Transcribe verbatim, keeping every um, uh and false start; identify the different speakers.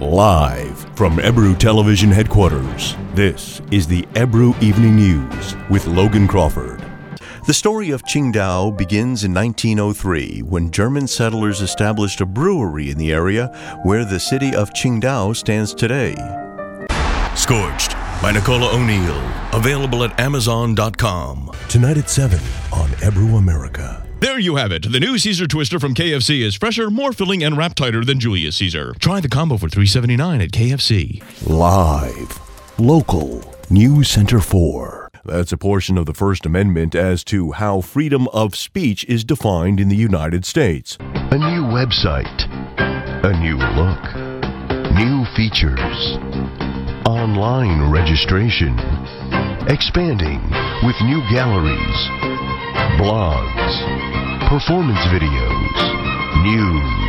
Speaker 1: Live from Ebru Television Headquarters, this is the Ebru Evening News with Logan Crawford. The story of Qingdao begins in nineteen oh three when German settlers established a brewery in the area where the city of Qingdao stands today. Scorched by Nicola O'Neill, available at Amazon dot com. Tonight at seven on Ebru America.
Speaker 2: There you have it. The new Caesar Twister from K F C is fresher, more filling, and wrapped tighter than Julius Caesar. Try the combo for three seventy-nine at K F C.
Speaker 1: Live, local, News Center four. That's a portion of the First Amendment as to how freedom of speech is defined in the United States.
Speaker 3: A new website, a new look, new features, online registration, expanding with new galleries, blogs, performance videos, news,